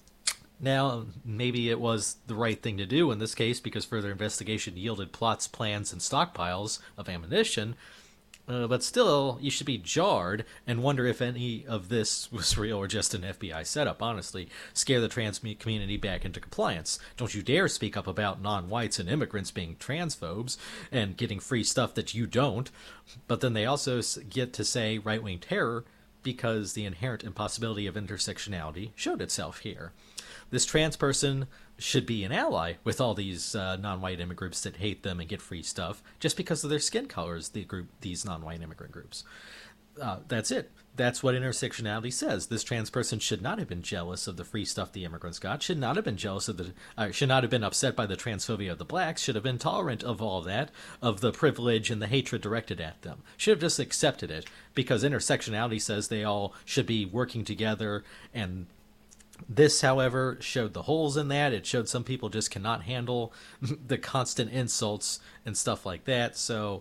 Now, maybe it was the right thing to do in this case because further investigation yielded plots, plans, and stockpiles of ammunition. But still, you should be jarred and wonder if any of this was real or just an FBI setup, honestly. Scare the trans community back into compliance. Don't you dare speak up about non-whites and immigrants being transphobes and getting free stuff that you don't. But then they also get to say right-wing terror because the inherent impossibility of intersectionality showed itself here. This trans person should be an ally with all these non-white immigrants that hate them and get free stuff just because of their skin colors, these non-white immigrant groups. That's it. That's what intersectionality says. This trans person should not have been jealous of the free stuff the immigrants got, should not have been jealous of should not have been upset by the transphobia of the blacks, should have been tolerant of all that, of the privilege and the hatred directed at them. Should have just accepted it because intersectionality says they all should be working together. And this, however, showed the holes in that. It showed some people just cannot handle the constant insults and stuff like that. So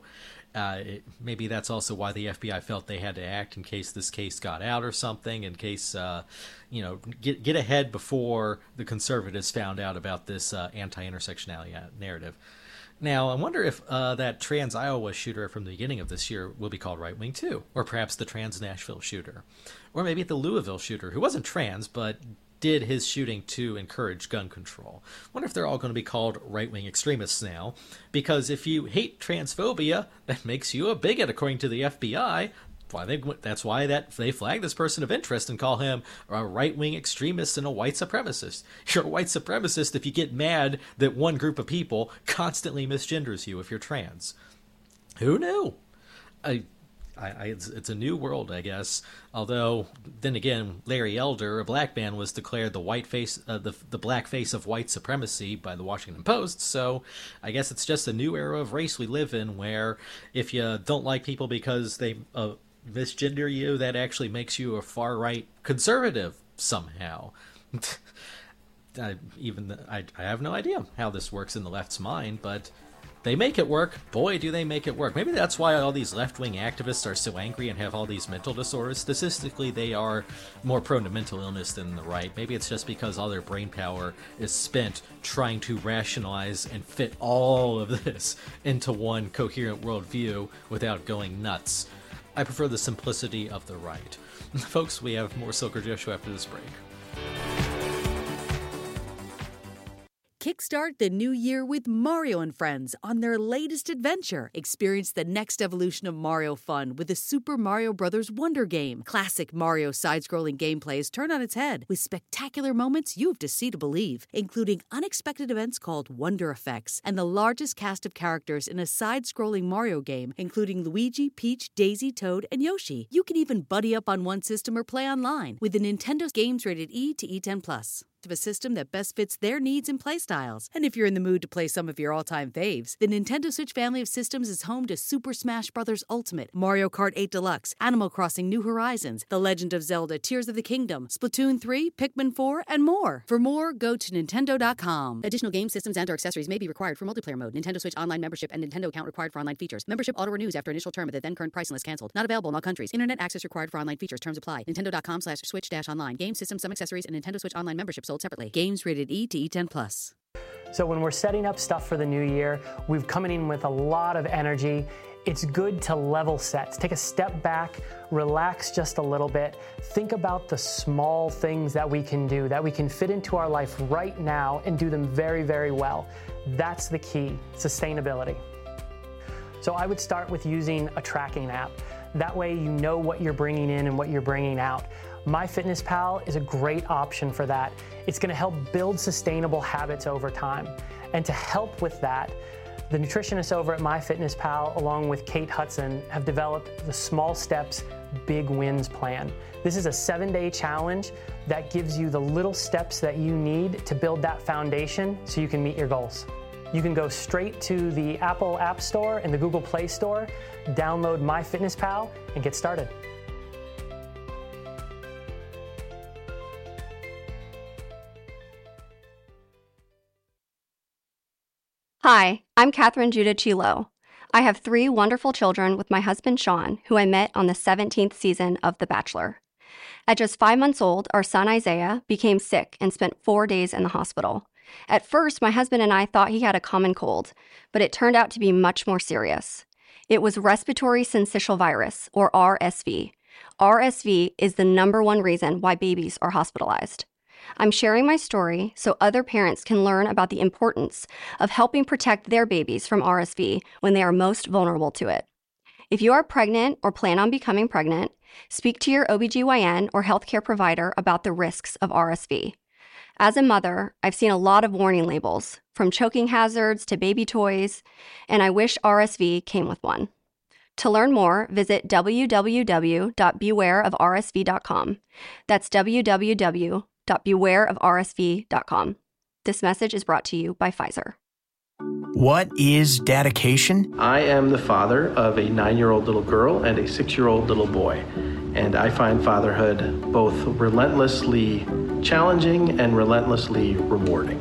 maybe that's also why the FBI felt they had to act in case this case got out or something, in case, get ahead before the conservatives found out about this anti-intersectionality narrative. Now, I wonder if that trans Iowa shooter from the beginning of this year will be called right-wing too, or perhaps the trans Nashville shooter, or maybe the Louisville shooter, who wasn't trans but did his shooting to encourage gun control. I wonder if they're all going to be called right-wing extremists now, because if you hate transphobia, that makes you a bigot, according to the FBI. That's why they flag this person of interest and call him a right-wing extremist and a white supremacist. You're a white supremacist if you get mad that one group of people constantly misgenders you if you're trans. Who knew? It's a new world, I guess. Although, then again, Larry Elder, a black man, was declared the the black face of white supremacy by the Washington Post. So, I guess it's just a new era of race we live in, where if you don't like people because they misgender you, that actually makes you a far-right conservative somehow. I have no idea how this works in the left's mind, but they make it work. Boy, do they make it work. Maybe that's why all these left-wing activists are so angry and have all these mental disorders. Statistically, they are more prone to mental illness than the right. Maybe it's just because all their brain power is spent trying to rationalize and fit all of this into one coherent worldview without going nuts. I prefer the simplicity of the right. Folks, we have more Silk or Joe Show after this break. Kickstart the new year with Mario and Friends on their latest adventure. Experience the next evolution of Mario fun with the Super Mario Bros. Wonder game. Classic Mario side-scrolling gameplay is turned on its head with spectacular moments you have to see to believe, including unexpected events called Wonder Effects and the largest cast of characters in a side-scrolling Mario game, including Luigi, Peach, Daisy, Toad, and Yoshi. You can even buddy up on one system or play online with the Nintendo games rated E to E10+. Of a system that best fits their needs and play styles. And if you're in the mood to play some of your all-time faves, the Nintendo Switch family of systems is home to Super Smash Bros. Ultimate, Mario Kart 8 Deluxe, Animal Crossing New Horizons, The Legend of Zelda Tears of the Kingdom, Splatoon 3, Pikmin 4, and more. For more, go to Nintendo.com. Additional game systems and/or accessories may be required for multiplayer mode. Nintendo Switch Online membership and Nintendo account required for online features. Membership auto-renews after initial term of the then current price unless canceled. Not available in all countries. Internet access required for online features. Terms apply. Nintendo.com/Switch-online. Game systems, some accessories, and Nintendo Switch Online membership sold separately. Games rated E to E10+. So when we're setting up stuff for the new year, we've come in with a lot of energy. It's good to level set. Take a step back, relax just a little bit. Think about the small things that we can do, that we can fit into our life right now and do them very, very well. That's the key, sustainability. So I would start with using a tracking app. That way you know what you're bringing in and what you're bringing out. MyFitnessPal is a great option for that. It's going to help build sustainable habits over time. And to help with that, the nutritionists over at MyFitnessPal, along with Kate Hudson, have developed the Small Steps, Big Wins plan. This is a 7-day challenge that gives you the little steps that you need to build that foundation so you can meet your goals. You can go straight to the Apple App Store and the Google Play Store, download MyFitnessPal, and get started. Hi, I'm Catherine Judah Chilo. I have 3 wonderful children with my husband Sean, who I met on the 17th season of The Bachelor. At just 5 months old, our son Isaiah became sick and spent 4 days in the hospital. At first, my husband and I thought he had a common cold, but it turned out to be much more serious. It was respiratory syncytial virus, or RSV. RSV is the #1 reason why babies are hospitalized. I'm sharing my story so other parents can learn about the importance of helping protect their babies from RSV when they are most vulnerable to it. If you are pregnant or plan on becoming pregnant, speak to your OBGYN or healthcare provider about the risks of RSV. As a mother, I've seen a lot of warning labels, from choking hazards to baby toys, and I wish RSV came with one. To learn more, visit www.bewareofrsv.com. That's www.bewareofrsv.com. This message is brought to you by Pfizer. What is dedication? I am the father of a 9-year-old little girl and a 6-year-old little boy, and I find fatherhood both relentlessly challenging and relentlessly rewarding.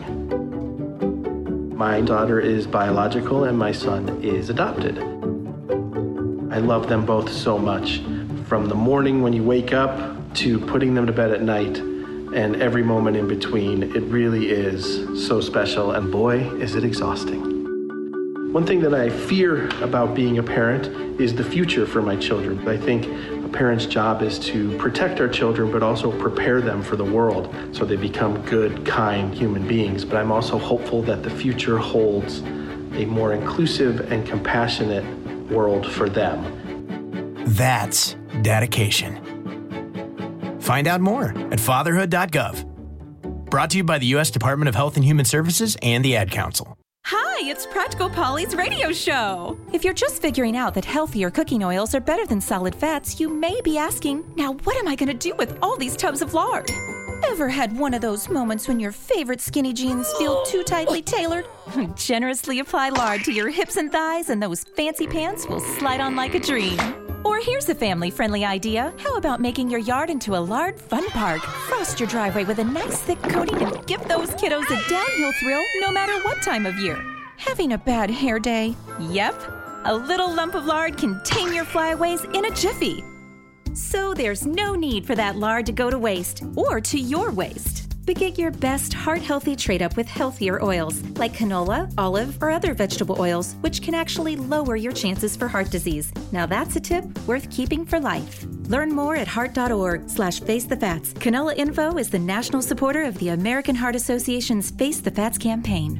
My daughter is biological and my son is adopted. I love them both so much, from the morning when you wake up to putting them to bed at night, and every moment in between. It really is so special, and boy, is it exhausting. One thing that I fear about being a parent is the future for my children. I think a parent's job is to protect our children, but also prepare them for the world so they become good, kind human beings. But I'm also hopeful that the future holds a more inclusive and compassionate world for them. That's dedication. Find out more at fatherhood.gov. Brought to you by the U.S. Department of Health and Human Services and the Ad Council. Hi, it's Practical Polly's radio show. If you're just figuring out that healthier cooking oils are better than solid fats, you may be asking, now what am I going to do with all these tubs of lard? Ever had one of those moments when your favorite skinny jeans feel too tightly tailored? Generously apply lard to your hips and thighs and those fancy pants will slide on like a dream. Or here's a family-friendly idea. How about making your yard into a lard fun park? Frost your driveway with a nice thick coating and give those kiddos a downhill thrill no matter what time of year. Having a bad hair day? Yep. A little lump of lard can tame your flyaways in a jiffy. So there's no need for that lard to go to waste or to your waste. But get your best heart-healthy trade-up with healthier oils like canola, olive, or other vegetable oils, which can actually lower your chances for heart disease. Now that's a tip worth keeping for life. Learn more at heart.org/facethefats. Canola Info is the national supporter of the American Heart Association's Face the Fats campaign.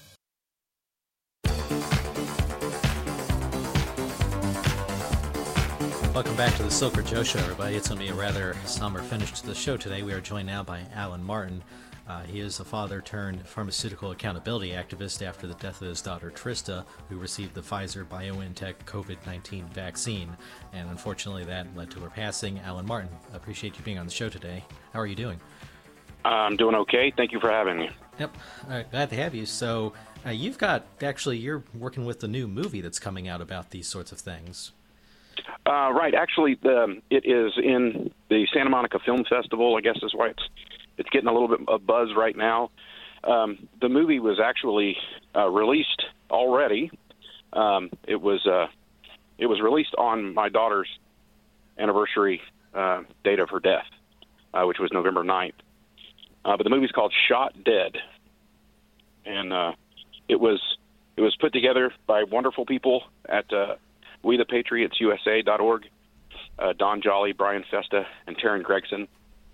Welcome back to the Silver Joe Show, everybody. It's going to be a rather somber finish to the show today. We are joined now by Alan Martin. He is a father-turned-pharmaceutical accountability activist after the death of his daughter, Trista, who received the Pfizer-BioNTech COVID-19 vaccine. And unfortunately, that led to her passing. Alan Martin, I appreciate you being on the show today. How are you doing? I'm doing okay. Thank you for having me. Yep. Glad to have you. So you're working with the new movie that's coming out about these sorts of things. Right. Actually, it is in the Santa Monica Film Festival, I guess is why it's getting a little bit of buzz right now. The movie was actually released already. It was released on my daughter's anniversary date of her death, which was November 9th. But the movie's called Shot Dead. And it was put together by wonderful people at WeThePatriotsUSA.org, Don Jolly, Brian Festa, and Taryn Gregson.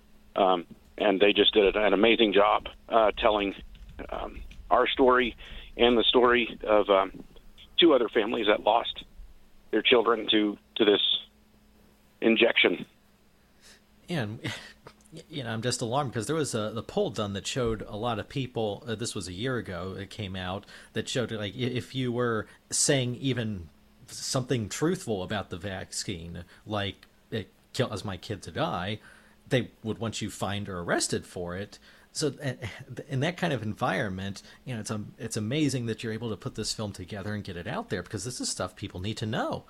And they just did an amazing job telling our story and the story of two other families that lost their children to this injection. And I'm just alarmed because there was the poll done that showed a lot of people, this was a year ago, it came out, that showed like if you were saying even something truthful about the vaccine, like it caused my kid to die, they would want you fined or arrested for it. So in that kind of environment, it's amazing that you're able to put this film together and get it out there, because this is stuff people need to know.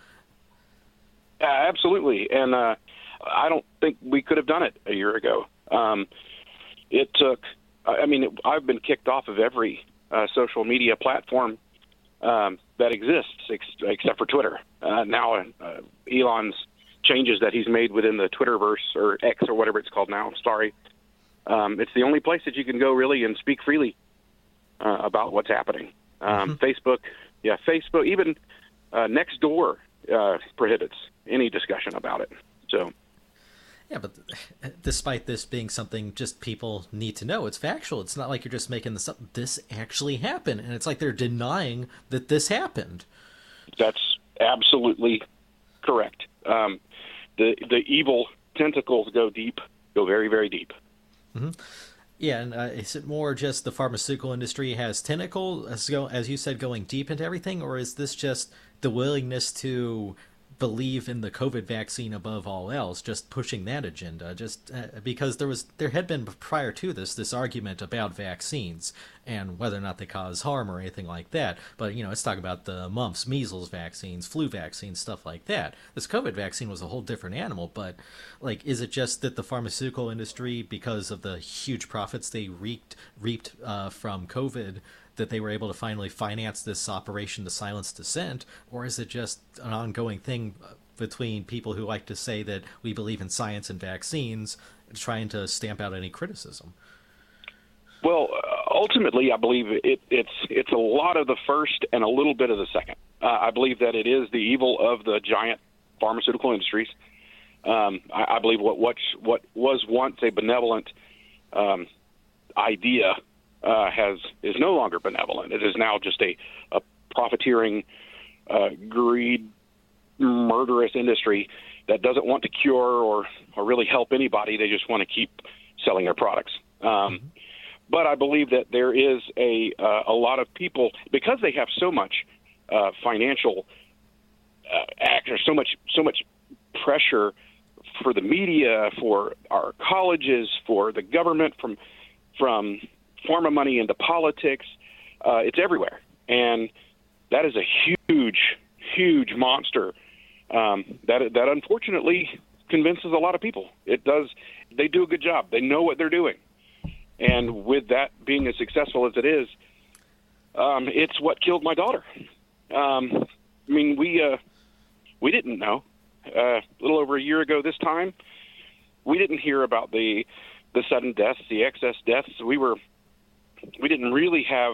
Absolutely. And I don't think we could have done it a year ago. It took, I've been kicked off of every social media platform that exists, except for Twitter. Now, Elon's changes that he's made within the Twitterverse, or X, or whatever it's called now, I'm sorry. It's the only place that you can go, really, and speak freely about what's happening. Facebook, even Nextdoor prohibits any discussion about it. So. Yeah, but despite this being something just people need to know, it's factual. It's not like you're just making this up. This actually happened, and it's like they're denying that this happened. That's absolutely correct. The evil tentacles go deep, go very, very deep. Mm-hmm. Yeah, and is it more just the pharmaceutical industry has tentacles, as you said, going deep into everything, or is this just the willingness to believe in the COVID vaccine above all else, just pushing that agenda, because there had been prior to this argument about vaccines and whether or not they cause harm or anything like that. But, let's talk about the mumps, measles vaccines, flu vaccines, stuff like that. This COVID vaccine was a whole different animal, but is it just that the pharmaceutical industry, because of the huge profits they reaped from COVID, that they were able to finally finance this operation to silence dissent, or is it just an ongoing thing between people who like to say that we believe in science and vaccines, trying to stamp out any criticism? Well, ultimately, I believe it's a lot of the first and a little bit of the second. I believe that it is the evil of the giant pharmaceutical industries. I believe what was once a benevolent idea is no longer benevolent. It is now just a profiteering, greed, murderous industry that doesn't want to cure or really help anybody. They just want to keep selling their products. But I believe that there is a lot of people, because they have so much financial or so much pressure for the media, for our colleges, for the government, from pharma money into politics. It's everywhere. And that is a huge, huge monster that unfortunately convinces a lot of people. It does. They do a good job. They know what they're doing. And with that being as successful as it is, it's what killed my daughter. I mean, we didn't know. A little over a year ago this time, we didn't hear about the sudden deaths, the excess deaths. We didn't really have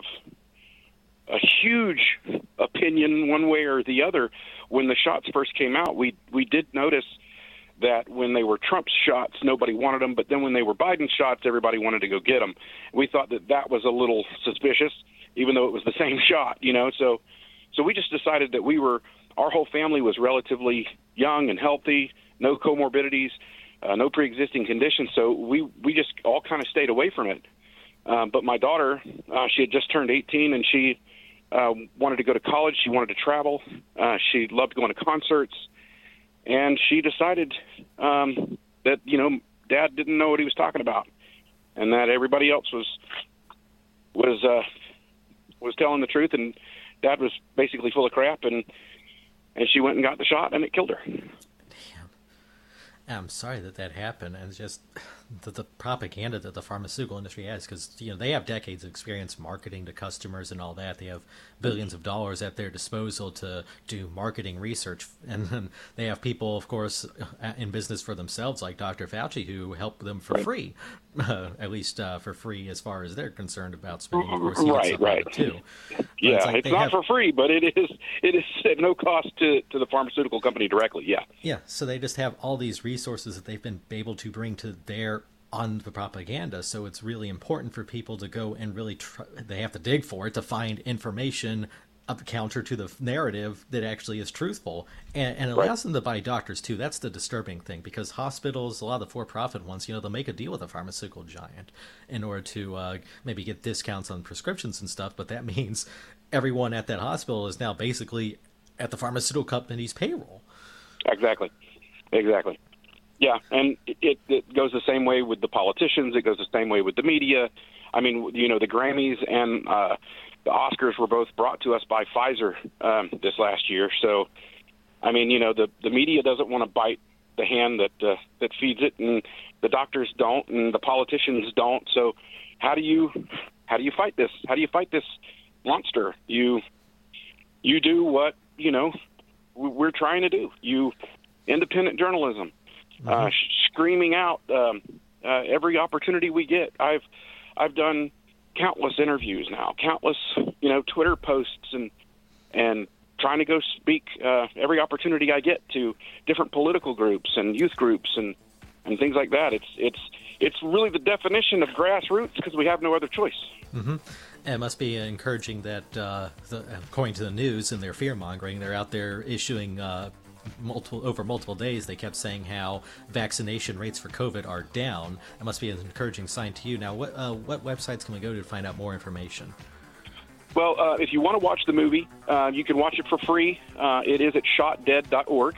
a huge opinion one way or the other when the shots first came out. We did notice that when they were Trump's shots, nobody wanted them, but then when they were Biden's shots, everybody wanted to go get them. We thought that was a little suspicious, even though it was the same shot, you know. So we just decided that our whole family was relatively young and healthy, no comorbidities, no pre-existing conditions. So we just all kind of stayed away from it. But my daughter, she had just turned 18, and she wanted to go to college. She wanted to travel. She loved going to concerts. And she decided that, you know, Dad didn't know what he was talking about, and that everybody else was telling the truth, and Dad was basically full of crap, and she went and got the shot, and it killed her. Damn. I'm sorry that happened, and it's just the propaganda that the pharmaceutical industry has, because, you know, they have decades of experience marketing to customers and all that. They have billions of dollars at their disposal to do marketing research, and then they have people, of course, in business for themselves, like Dr. Fauci, who help them for free, at least for free as far as they're concerned about spending. Of course, right, too. Yeah, it's not for free, but it is at no cost to the pharmaceutical company directly. Yeah. Yeah. So they just have all these resources that they've been able to bring to their on the propaganda. So it's really important for people to go and really they have to dig for it to find information of counter to the narrative that actually is truthful, and it allows them to buy doctors too. That's the disturbing thing, because hospitals, a lot of the for-profit ones, you know, they'll make a deal with a pharmaceutical giant in order to maybe get discounts on prescriptions and stuff, but that means everyone at that hospital is now basically at the pharmaceutical company's payroll. Exactly. Yeah, and it goes the same way with the politicians. It goes the same way with the media. I mean, you know, the Grammys and the Oscars were both brought to us by Pfizer this last year. So, I mean, you know, the media doesn't want to bite the hand that feeds it, and the doctors don't, and the politicians don't. So, how do you fight this? How do you fight this monster? You do what, you know, we're trying to do. Independent journalism, screaming out every opportunity we get. I've done countless interviews now, countless, you know, Twitter posts, and trying to go speak every opportunity I get to different political groups and youth groups and things like that. It's really the definition of grassroots, because we have no other choice. Mm-hmm. And it must be encouraging that, according to the news and their fear-mongering, they're out there issuing over multiple days. They kept saying how vaccination rates for COVID are down. It must be an encouraging sign to you. Now, what websites can we go to find out more information? Well, if you want to watch the movie, you can watch it for free. It is at shotdead.org.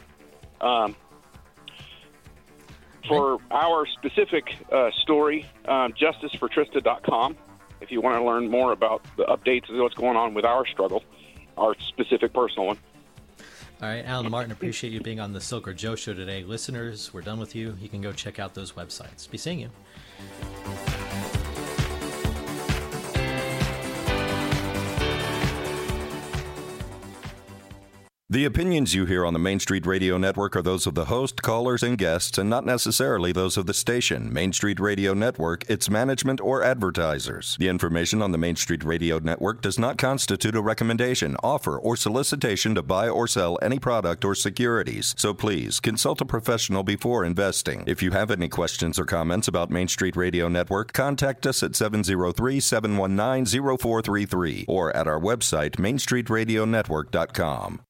For our specific story, justicefortrista.com, if you want to learn more about the updates of what's going on with our struggle, our specific personal one. All right, Alan Martin, appreciate you being on the Silker Joe Show today. Listeners, we're done with you. You can go check out those websites. Be seeing you. The opinions you hear on the Main Street Radio Network are those of the host, callers, and guests, and not necessarily those of the station, Main Street Radio Network, its management, or advertisers. The information on the Main Street Radio Network does not constitute a recommendation, offer, or solicitation to buy or sell any product or securities. So please, consult a professional before investing. If you have any questions or comments about Main Street Radio Network, contact us at 703-719-0433 or at our website, mainstreetradionetwork.com.